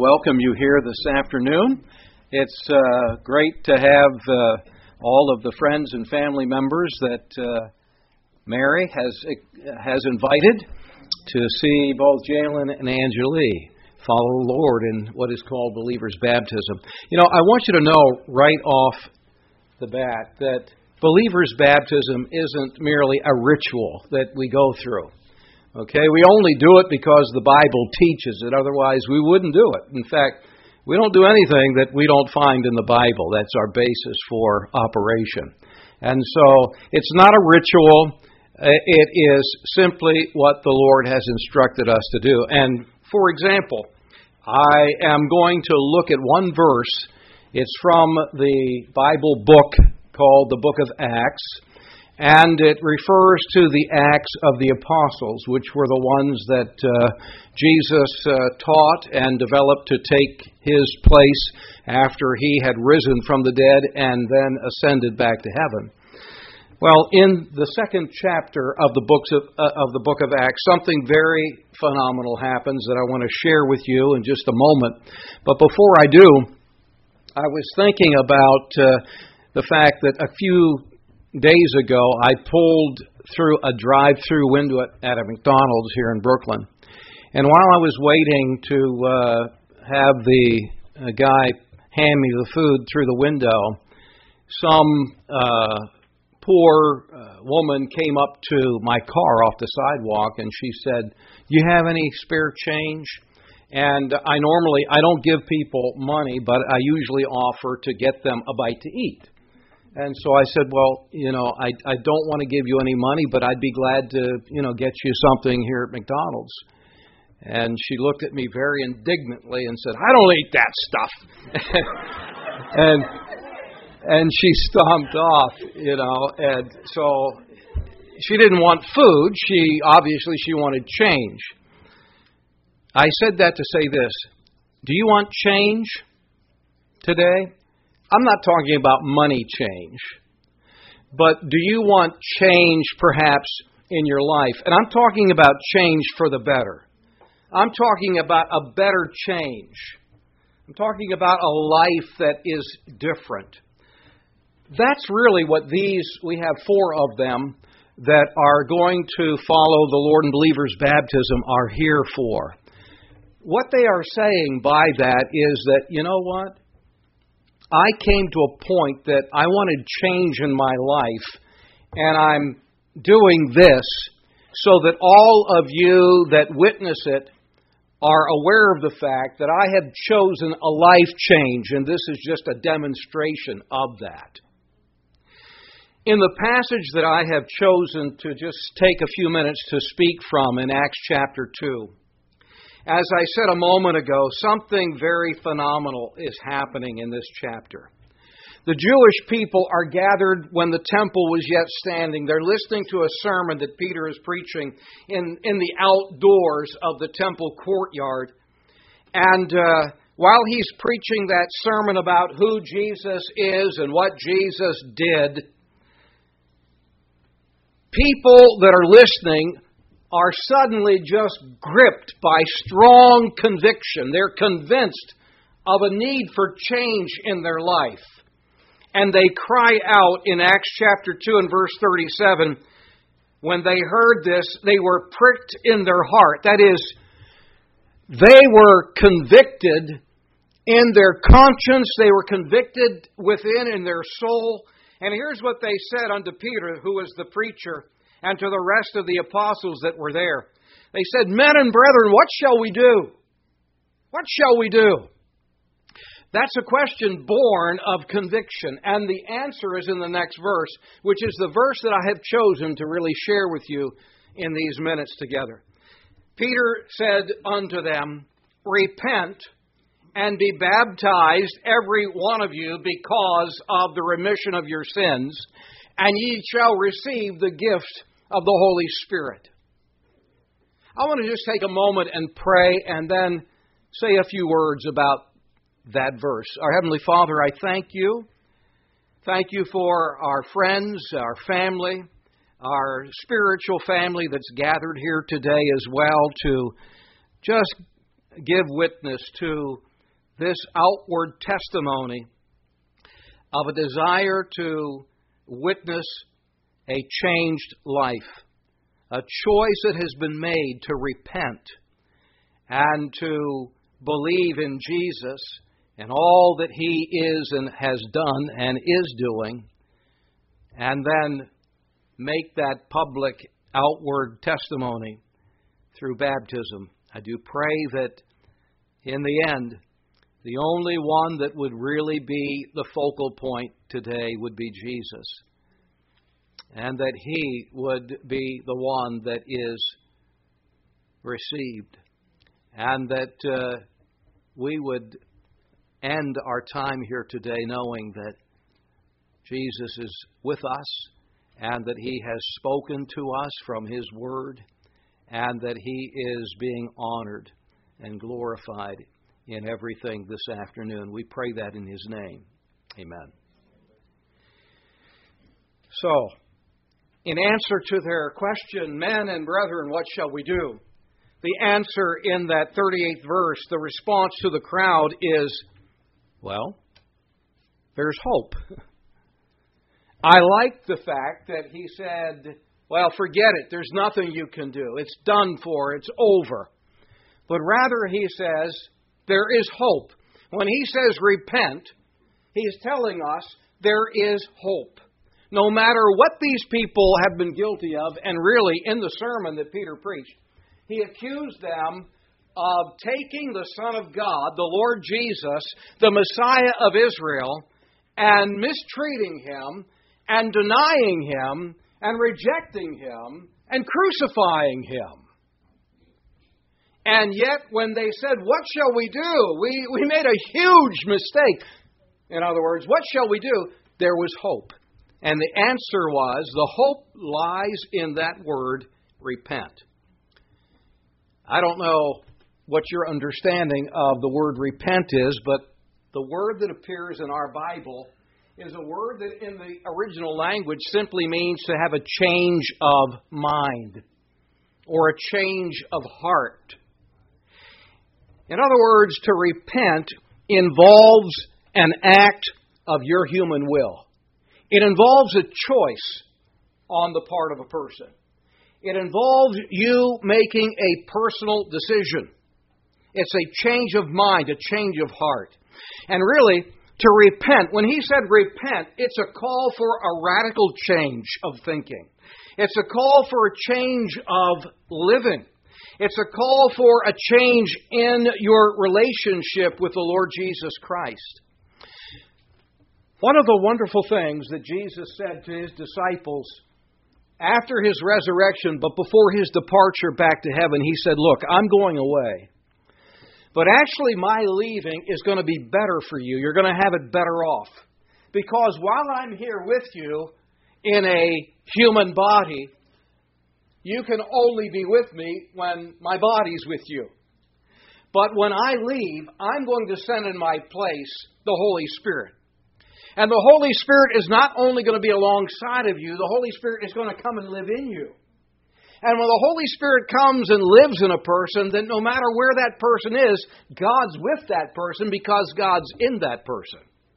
welcome you here this afternoon. It's great to have all of the friends and family members that Mary has invited to see both Jalen and Angelie follow the Lord in what is called believer's baptism. You know, I want you to know right off the bat that believer's baptism isn't merely a ritual that we go through. Okay, we only do it because the Bible teaches it. Otherwise, we wouldn't do it. In fact, we don't do anything that we don't find in the Bible. That's our basis for operation. And so, it's not a ritual. It is simply what the Lord has instructed us to do. And, for example, I am going to look at one verse. It's from the Bible book called the Book of Acts. And it refers to the Acts of the Apostles, which were the ones that Jesus taught and developed to take His place after He had risen from the dead and then ascended back to heaven. Well, in the second chapter of the Book of Acts, something very phenomenal happens that I want to share with you in just a moment. But before I do, I was thinking about the fact that a few days ago, I pulled through a drive-through window at a McDonald's here in Brooklyn. And while I was waiting to have the guy hand me the food through the window, some poor woman came up to my car off the sidewalk and she said, "Do you have any spare change?" And I don't give people money, but I usually offer to get them a bite to eat. And so I said, well, I don't want to give you any money, but I'd be glad to, get you something here at McDonald's. And she looked at me very indignantly and said, "I don't eat that stuff." and she stomped off, and so she didn't want food. She wanted change. I said that to say this: do you want change today? I'm not talking about money change, but do you want change perhaps in your life? And I'm talking about change for the better. I'm talking about a better change. I'm talking about a life that is different. That's really what we have 4 of them that are going to follow the Lord in believer's baptism are here for. What they are saying by that is that, you know what? I came to a point that I wanted change in my life, and I'm doing this so that all of you that witness it are aware of the fact that I have chosen a life change, and this is just a demonstration of that. In the passage that I have chosen to just take a few minutes to speak from in Acts chapter 2, as I said a moment ago, something very phenomenal is happening in this chapter. The Jewish people are gathered when the temple was yet standing. They're listening to a sermon that Peter is preaching in the outdoors of the temple courtyard. And while he's preaching that sermon about who Jesus is and what Jesus did, people that are listening are suddenly just gripped by strong conviction. They're convinced of a need for change in their life. And they cry out in Acts chapter 2 and verse 37, when they heard this, they were pricked in their heart. That is, they were convicted in their conscience. They were convicted within in their soul. And here's what they said unto Peter, who was the preacher, and to the rest of the apostles that were there. They said, "Men and brethren, what shall we do? What shall we do?" That's a question born of conviction. And the answer is in the next verse, which is the verse that I have chosen to really share with you in these minutes together. Peter said unto them, "Repent and be baptized, every one of you, because of the remission of your sins, and ye shall receive the gift of the Holy Spirit." I want to just take a moment and pray and then say a few words about that verse. Our Heavenly Father, I thank you. Thank you for our friends, our family, our spiritual family that's gathered here today as well to just give witness to this outward testimony of a desire to witness a changed life, a choice that has been made to repent and to believe in Jesus and all that He is and has done and is doing, and then make that public outward testimony through baptism. I do pray that in the end, the only one that would really be the focal point today would be Jesus, and that He would be the one that is received, and that we would end our time here today knowing that Jesus is with us, and that He has spoken to us from His Word, and that He is being honored and glorified in everything this afternoon. We pray that in His name. Amen. So, in answer to their question, men and brethren, what shall we do? The answer in that 38th verse, the response to the crowd is, well, there's hope. I like the fact that he said, well, forget it. There's nothing you can do. It's done for. It's over. But rather he says, there is hope. When he says repent, he's telling us there is hope. No matter what these people have been guilty of, and really in the sermon that Peter preached, he accused them of taking the Son of God, the Lord Jesus, the Messiah of Israel, and mistreating Him, and denying Him, and rejecting Him, and crucifying Him. And yet, when they said, what shall we do? We made a huge mistake. In other words, what shall we do? There was hope. And the answer was, the hope lies in that word, repent. I don't know what your understanding of the word repent is, but the word that appears in our Bible is a word that in the original language simply means to have a change of mind or a change of heart. In other words, to repent involves an act of your human will. It involves a choice on the part of a person. It involves you making a personal decision. It's a change of mind, a change of heart. And really, to repent, when he said repent, it's a call for a radical change of thinking. It's a call for a change of living. It's a call for a change in your relationship with the Lord Jesus Christ. One of the wonderful things that Jesus said to His disciples after His resurrection, but before His departure back to heaven, He said, look, I'm going away. But actually my leaving is going to be better for you. You're going to have it better off. Because while I'm here with you in a human body, you can only be with me when my body's with you. But when I leave, I'm going to send in my place the Holy Spirit. And the Holy Spirit is not only going to be alongside of you, the Holy Spirit is going to come and live in you. And when the Holy Spirit comes and lives in a person, then no matter where that person is, God's with that person because God's in that person.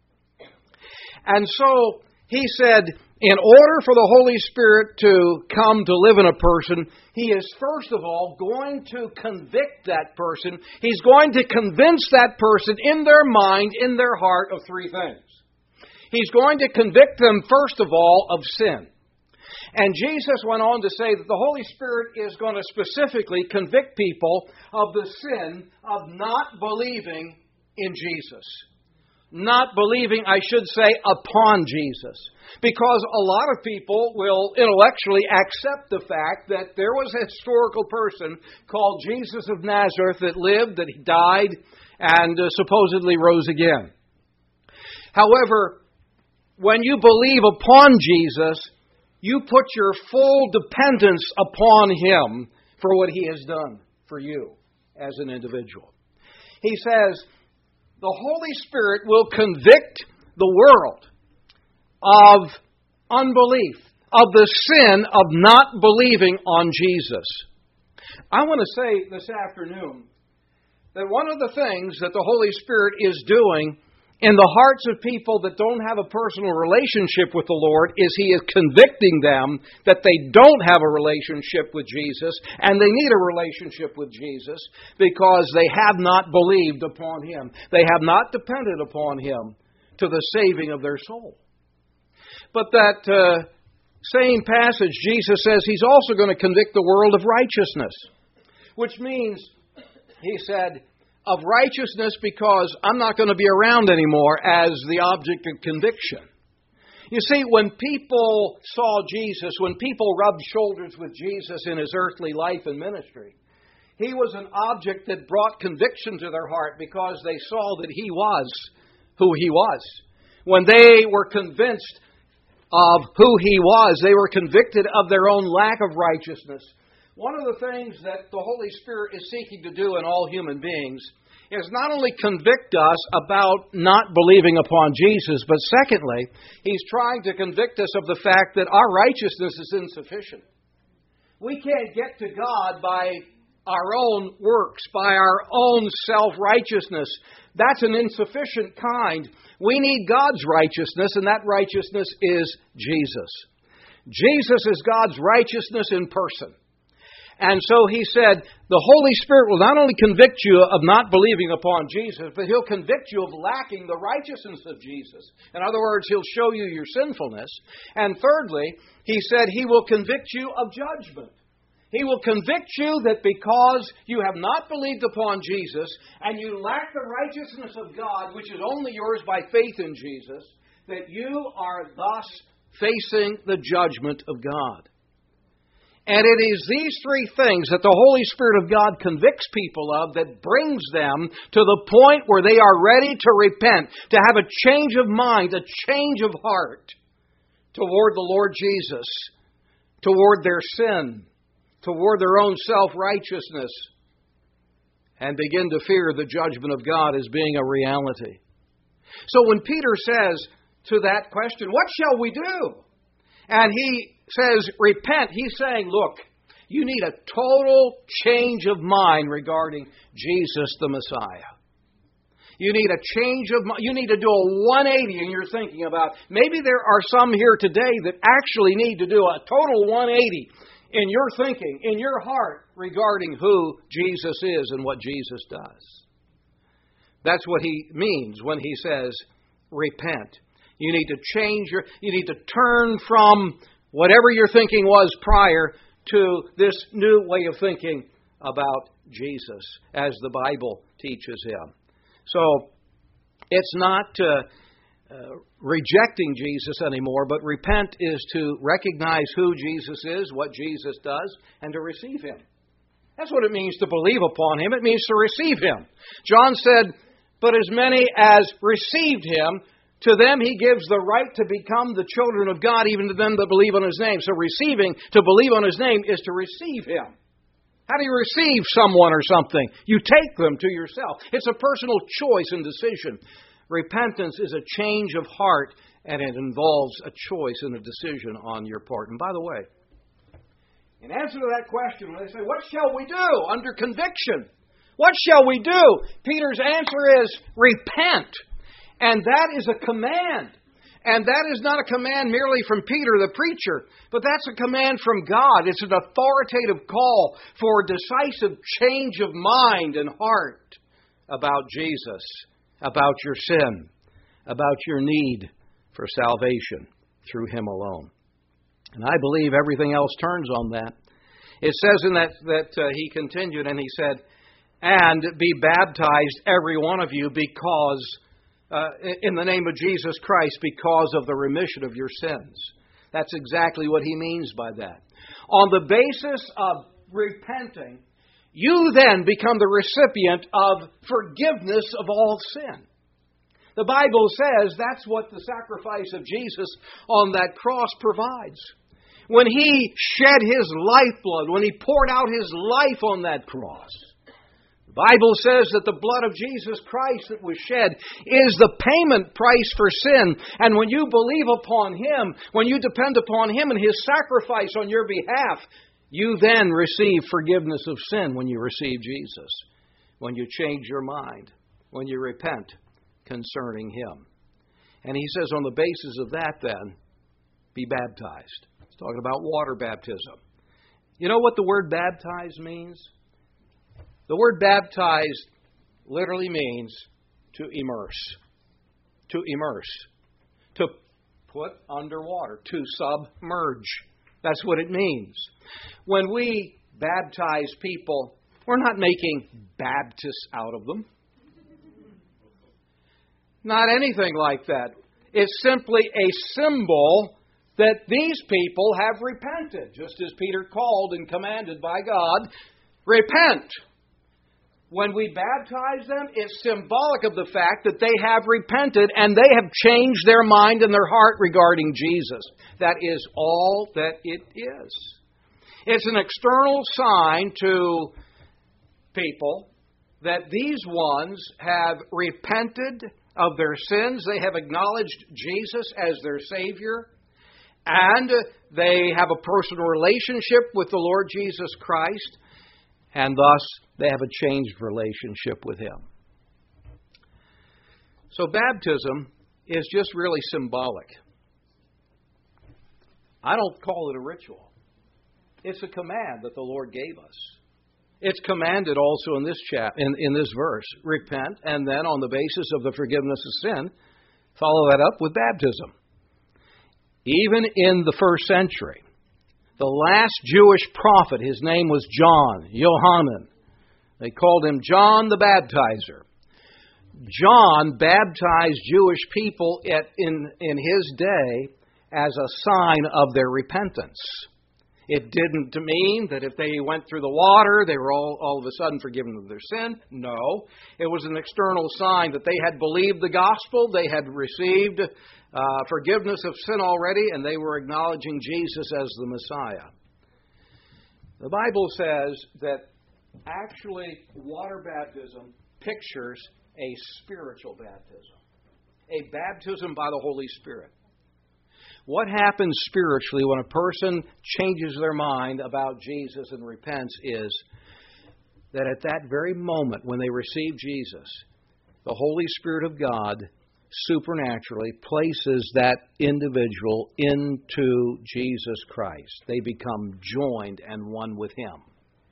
And so he said, in order for the Holy Spirit to come to live in a person, He is first of all going to convict that person. He's going to convince that person in their mind, in their heart, of three things. He's going to convict them, first of all, of sin. And Jesus went on to say that the Holy Spirit is going to specifically convict people of the sin of not believing in Jesus. Not believing, I should say, upon Jesus. Because a lot of people will intellectually accept the fact that there was a historical person called Jesus of Nazareth that lived, that He died, and supposedly rose again. However, when you believe upon Jesus, you put your full dependence upon Him for what He has done for you as an individual. He says, the Holy Spirit will convict the world of unbelief, of the sin of not believing on Jesus. I want to say this afternoon that one of the things that the Holy Spirit is doing in the hearts of people that don't have a personal relationship with the Lord is He is convicting them that they don't have a relationship with Jesus, and they need a relationship with Jesus because they have not believed upon Him. They have not depended upon Him to the saving of their soul. But that same passage, Jesus says He's also going to convict the world of righteousness, which means, He said, of righteousness because I'm not going to be around anymore as the object of conviction. You see, when people saw Jesus, when people rubbed shoulders with Jesus in His earthly life and ministry, He was an object that brought conviction to their heart because they saw that He was who He was. When they were convinced of who He was, they were convicted of their own lack of righteousness. One of the things that the Holy Spirit is seeking to do in all human beings is not only convict us about not believing upon Jesus, but secondly, He's trying to convict us of the fact that our righteousness is insufficient. We can't get to God by our own works, by our own self-righteousness. That's an insufficient kind. We need God's righteousness, and that righteousness is Jesus. Jesus is God's righteousness in person. And so He said, the Holy Spirit will not only convict you of not believing upon Jesus, but He'll convict you of lacking the righteousness of Jesus. In other words, He'll show you your sinfulness. And thirdly, He said He will convict you of judgment. He will convict you that because you have not believed upon Jesus and you lack the righteousness of God, which is only yours by faith in Jesus, that you are thus facing the judgment of God. And it is these three things that the Holy Spirit of God convicts people of that brings them to the point where they are ready to repent, to have a change of mind, a change of heart toward the Lord Jesus, toward their sin, toward their own self-righteousness, and begin to fear the judgment of God as being a reality. So when Peter says to that question, what shall we do? And he says, repent. He's saying, look, you need a total change of mind regarding Jesus the Messiah. You need a change of mind. You need to do a 180 in your thinking about. Maybe there are some here today that actually need to do a total 180 in your thinking, in your heart, regarding who Jesus is and what Jesus does. That's what he means when he says, repent. You need to you need to turn from whatever your thinking was prior to this new way of thinking about Jesus as the Bible teaches Him. So it's not rejecting Jesus anymore, but repent is to recognize who Jesus is, what Jesus does, and to receive Him. That's what it means to believe upon Him. It means to receive Him. John said, but as many as received Him, to them He gives the right to become the children of God, even to them that believe on His name. So receiving, to believe on His name, is to receive Him. How do you receive someone or something? You take them to yourself. It's a personal choice and decision. Repentance is a change of heart, and it involves a choice and a decision on your part. And by the way, in answer to that question, when they say, what shall we do under conviction? What shall we do? Peter's answer is, repent. And that is a command. And that is not a command merely from Peter the preacher, but that's a command from God. It's an authoritative call for a decisive change of mind and heart about Jesus, about your sin, about your need for salvation through Him alone. And I believe everything else turns on that. It says in that he continued and he said, and be baptized every one of you because in the name of Jesus Christ, because of the remission of your sins. That's exactly what he means by that. On the basis of repenting, you then become the recipient of forgiveness of all sin. The Bible says that's what the sacrifice of Jesus on that cross provides. When He shed His lifeblood, when He poured out His life on that cross, the Bible says that the blood of Jesus Christ that was shed is the payment price for sin. And when you believe upon Him, when you depend upon Him and His sacrifice on your behalf, you then receive forgiveness of sin when you receive Jesus. when you change your mind, when you repent concerning Him. And he says on the basis of that then, be baptized. He's talking about water baptism. You know what the word baptize means? The word baptize literally means to immerse. To immerse. To put underwater. To submerge. That's what it means. When we baptize people, we're not making Baptists out of them. Not anything like that. It's simply a symbol that these people have repented, just as Peter called and commanded by God, repent. When we baptize them, it's symbolic of the fact that they have repented and they have changed their mind and their heart regarding Jesus. That is all that it is. It's an external sign to people that these ones have repented of their sins. They have acknowledged Jesus as their Savior. And they have a personal relationship with the Lord Jesus Christ. And thus, they have a changed relationship with Him. So baptism is just really symbolic. I don't call it a ritual. It's a command that the Lord gave us. It's commanded also in this in this verse. Repent, and then on the basis of the forgiveness of sin, follow that up with baptism. Even in the first century, the last Jewish prophet, his name was John, Yohanan. They called him John the Baptizer. John baptized Jewish people in his day as a sign of their repentance. It didn't mean that if they went through the water, they were all of a sudden forgiven of their sin. No. It was an external sign that they had believed the gospel, they had received forgiveness of sin already, and they were acknowledging Jesus as the Messiah. The Bible says that actually water baptism pictures a spiritual baptism, a baptism by the Holy Spirit. What happens spiritually when a person changes their mind about Jesus and repents is that at that very moment when they receive Jesus, the Holy Spirit of God supernaturally places that individual into Jesus Christ. They become joined and one with Him.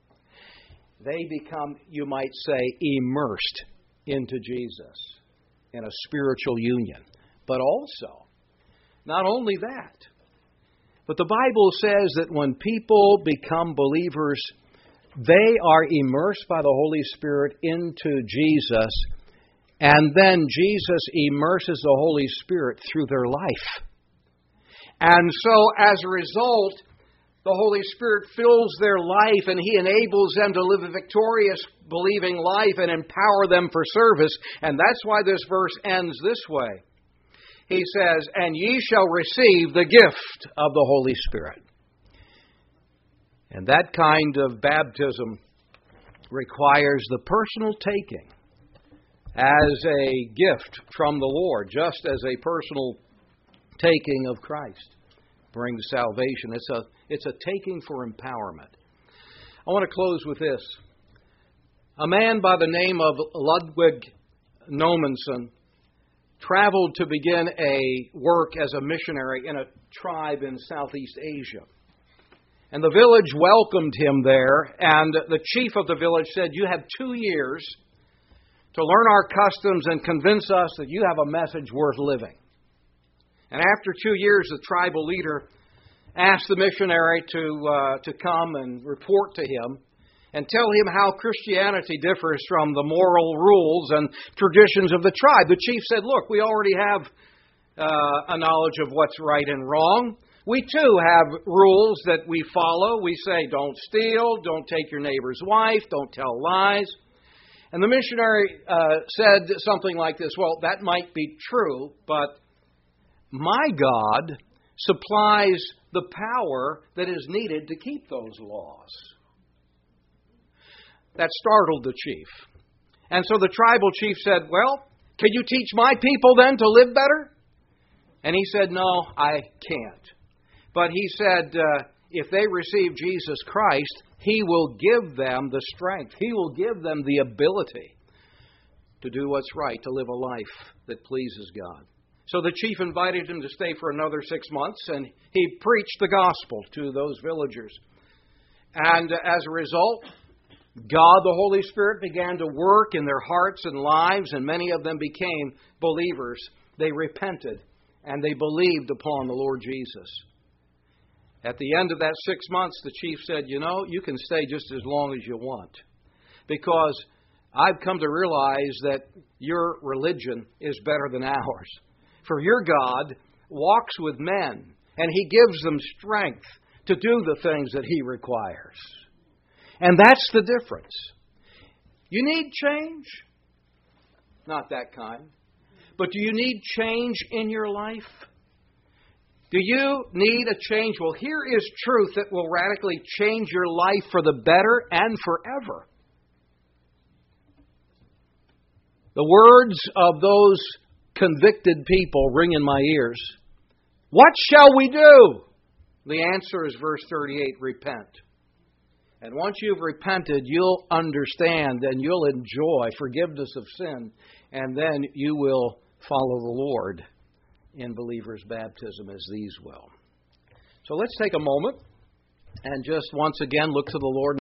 They become, you might say, immersed into Jesus in a spiritual union. But also, not only that, but the Bible says that when people become believers, they are immersed by the Holy Spirit into Jesus, and then Jesus immerses the Holy Spirit through their life. And so, as a result, the Holy Spirit fills their life and He enables them to live a victorious, believing life and empower them for service. And that's why this verse ends this way. He says, and ye shall receive the gift of the Holy Spirit. And that kind of baptism requires the personal taking as a gift from the Lord, just as a personal taking of Christ brings salvation. It's a taking for empowerment. I want to close with this. A man by the name of Ludwig Nommensen traveled to begin a work as a missionary in a tribe in Southeast Asia. And the village welcomed him there, and the chief of the village said, you have 2 years to learn our customs and convince us that you have a message worth living. And after 2 years, the tribal leader asked the missionary to come and report to him and tell him how Christianity differs from the moral rules and traditions of the tribe. The chief said, look, we already have a knowledge of what's right and wrong. We too have rules that we follow. We say, don't steal, don't take your neighbor's wife, don't tell lies. And the missionary said something like this, well, that might be true, but my God supplies the power that is needed to keep those laws. That startled the chief. And so the tribal chief said, well, can you teach my people then to live better? And he said, no, I can't. But he said, if they receive Jesus Christ, He will give them the strength. He will give them the ability to do what's right, to live a life that pleases God. So the chief invited him to stay for another 6 months, and he preached the gospel to those villagers. And as a result, God, the Holy Spirit, began to work in their hearts and lives, and many of them became believers. They repented, and they believed upon the Lord Jesus. At the end of that 6 months, the chief said, you can stay just as long as you want, because I've come to realize that your religion is better than ours. For your God walks with men, and He gives them strength to do the things that He requires. And that's the difference. You need change? Not that kind. But do you need change in your life? Do you need a change? Well, here is truth that will radically change your life for the better and forever. The words of those convicted people ring in my ears. What shall we do? The answer is verse 38, repent. And once you've repented, you'll understand and you'll enjoy forgiveness of sin, and then you will follow the Lord in believers' baptism as these will. So let's take a moment and just once again look to the Lord.